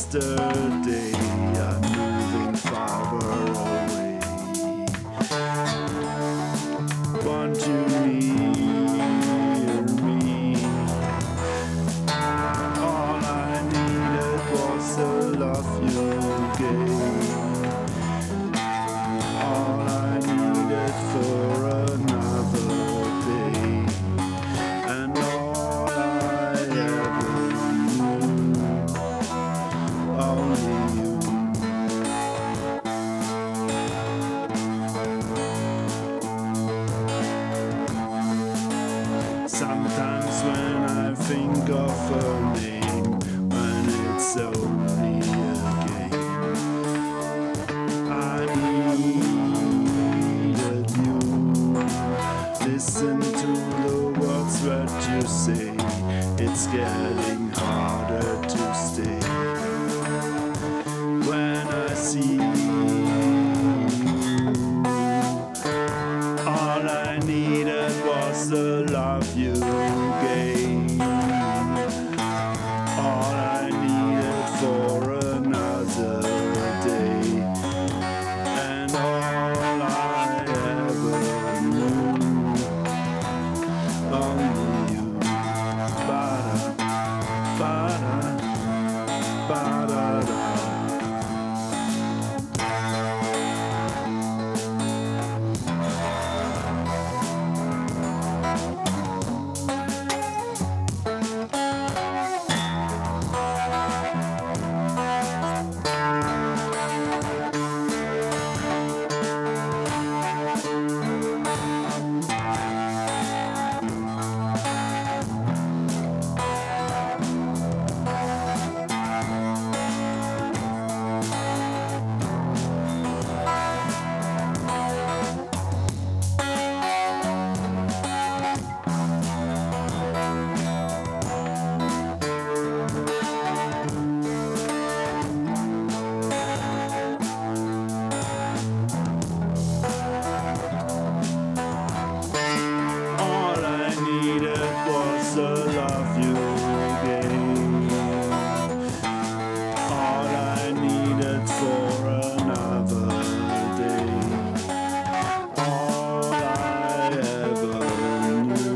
yesterday. I'm moving farther away. Want you near me. All I needed was the love you gave. All I needed for another day. And all I ever knew, only you. Sometimes when I think of her name, when it's only a game, I needed you. Listen to the words that you say, it's getting harder to stay. When I see you, all I needed was the love you gave. All I needed for another day. And all I ever knew, only you. Ba-da, ba-da, ba-da-da. The love you gave. All I needed for another day. All I ever knew,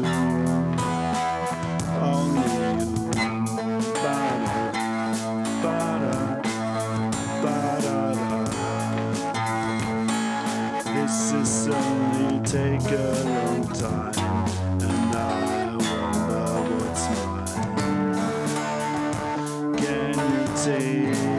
only you. Ba-da, ba-da, ba-da-da. This is only take a long time, and I what's mine? Can you take